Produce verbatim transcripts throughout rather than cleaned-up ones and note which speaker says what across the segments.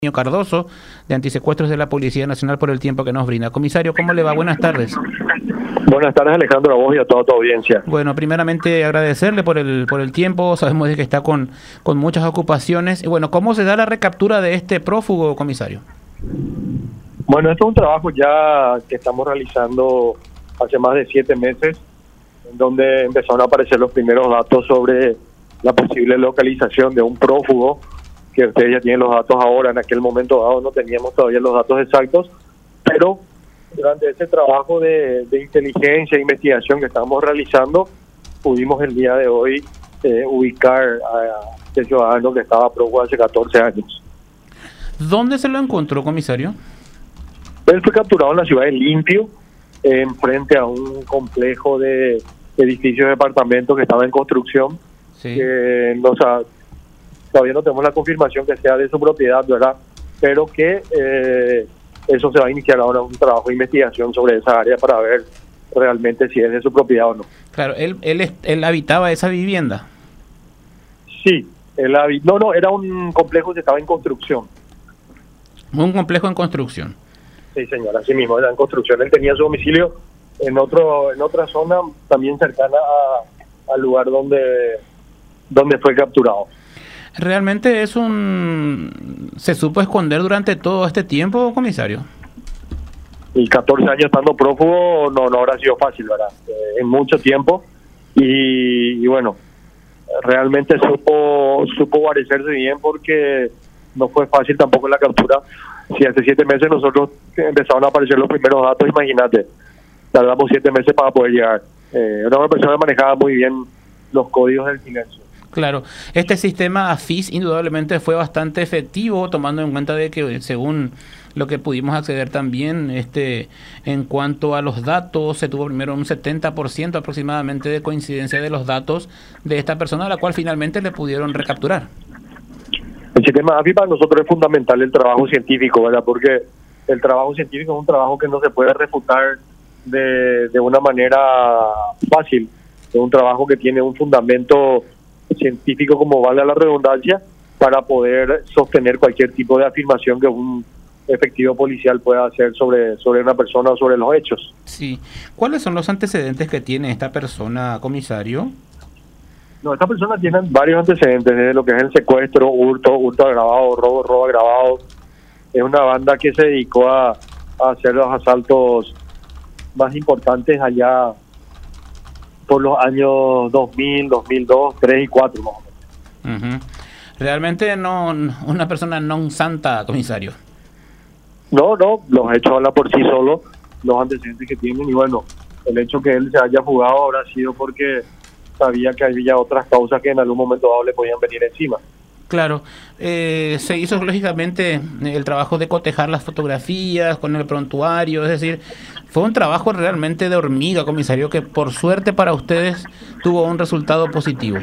Speaker 1: Cardoso, de Antisecuestros de la Policía Nacional, por el tiempo que nos brinda. Comisario, ¿cómo le va? Buenas tardes.
Speaker 2: Buenas tardes, Alejandro, a vos y a toda tu audiencia.
Speaker 1: Bueno, primeramente agradecerle por el por el tiempo. Sabemos de que está con, con muchas ocupaciones. Y bueno, ¿cómo se da la recaptura de este prófugo, comisario?
Speaker 2: Bueno, esto es un trabajo ya que estamos realizando hace más de siete meses, en donde empezaron a aparecer los primeros datos sobre la posible localización de un prófugo, que ustedes ya tienen los datos ahora. En aquel momento dado no teníamos todavía los datos exactos, pero durante ese trabajo de, de inteligencia e investigación que estamos realizando, pudimos el día de hoy eh, ubicar a este ciudadano que estaba prófugo hace catorce años.
Speaker 1: ¿Dónde se lo encontró, comisario?
Speaker 2: Él fue capturado en la ciudad de Limpio, eh, frente a un complejo de edificios de departamentos que estaba en construcción.
Speaker 1: Sí.
Speaker 2: Que no, o sea, todavía no tenemos la confirmación que sea de su propiedad, ¿verdad? Pero que eh, eso se va a iniciar ahora un trabajo de investigación sobre esa área para ver realmente si es de su propiedad o no.
Speaker 1: Claro, él él, él habitaba esa vivienda.
Speaker 2: Sí, él habi- no, no, era un complejo que estaba en construcción.
Speaker 1: Un complejo en construcción.
Speaker 2: Sí, señor, así mismo, era en construcción. Él tenía su domicilio en otro en otra zona también cercana a, al lugar donde, donde fue capturado.
Speaker 1: ¿Realmente es un... se supo esconder durante todo este tiempo, comisario?
Speaker 2: Y catorce años estando prófugo no, no habrá sido fácil, ¿verdad? Eh, en mucho tiempo. Y, y bueno, realmente supo, supo guarecerse bien, porque no fue fácil tampoco la captura. Si hace siete meses nosotros empezaron a aparecer los primeros datos, imagínate, tardamos siete meses para poder llegar. Eh, era una persona que manejaba muy bien los códigos del silencio.
Speaker 1: Claro, este sistema A F I S indudablemente fue bastante efectivo, tomando en cuenta de que, según lo que pudimos acceder también, este, en cuanto a los datos, se tuvo primero un setenta por ciento aproximadamente de coincidencia de los datos de esta persona, a la cual finalmente le pudieron recapturar.
Speaker 2: El sistema A F I para nosotros es fundamental, el trabajo científico, ¿verdad? Porque el trabajo científico es un trabajo que no se puede refutar de, de una manera fácil. Es un trabajo que tiene un fundamento científico, como vale la redundancia, para poder sostener cualquier tipo de afirmación que un efectivo policial pueda hacer sobre, sobre una persona o sobre los hechos.
Speaker 1: Sí. ¿Cuáles son los antecedentes que tiene esta persona, comisario?
Speaker 2: No, esta persona tiene varios antecedentes, desde lo que es el secuestro, hurto, hurto agravado, robo, robo agravado. Es una banda que se dedicó a, a hacer los asaltos más importantes allá por los años dos mil, dos mil dos, tres y cuatro más o menos.
Speaker 1: Uh-huh. Realmente no, una persona non santa, comisario.
Speaker 2: No, no, los hechos hablan por sí solos, los antecedentes que tienen, y bueno, el hecho que él se haya fugado habrá sido porque sabía que había otras causas que en algún momento dado le podían venir encima.
Speaker 1: Claro, eh, se hizo lógicamente el trabajo de cotejar las fotografías con el prontuario, es decir, fue un trabajo realmente de hormiga, comisario, que por suerte para ustedes tuvo un resultado positivo.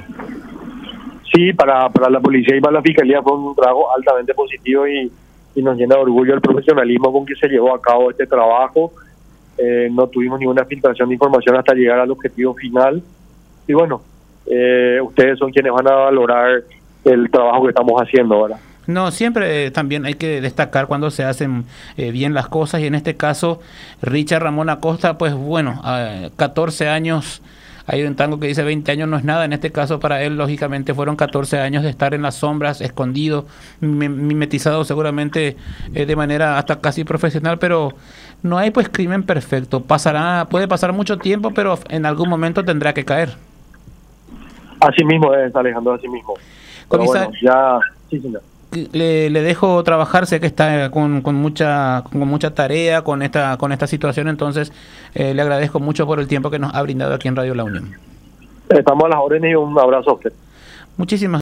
Speaker 2: Sí, para, para la policía y para la fiscalía fue un trabajo altamente positivo, y, y nos llena de orgullo el profesionalismo con que se llevó a cabo este trabajo. Eh, no tuvimos ninguna filtración de información hasta llegar al objetivo final. Y bueno, eh, ustedes son quienes van a valorar el trabajo que estamos haciendo ahora.
Speaker 1: No, siempre eh, también hay que destacar cuando se hacen eh, bien las cosas, y en este caso Richard Ramón Acosta, pues bueno, a catorce años, hay un tango que dice veinte años no es nada, en este caso para él lógicamente fueron catorce años de estar en las sombras, escondido, mimetizado seguramente eh, de manera hasta casi profesional, pero no hay pues crimen perfecto, pasará, puede pasar mucho tiempo, pero en algún momento tendrá que caer.
Speaker 2: Así mismo es, Alejandro, así mismo. Pero bueno, ya, sí, señor.
Speaker 1: Le, le dejo trabajar, sé que está con, con mucha con mucha tarea con esta con esta situación, entonces eh, le agradezco mucho por el tiempo que nos ha brindado aquí en Radio La Unión.
Speaker 2: Estamos a las órdenes y un abrazo a usted.
Speaker 1: Muchísimas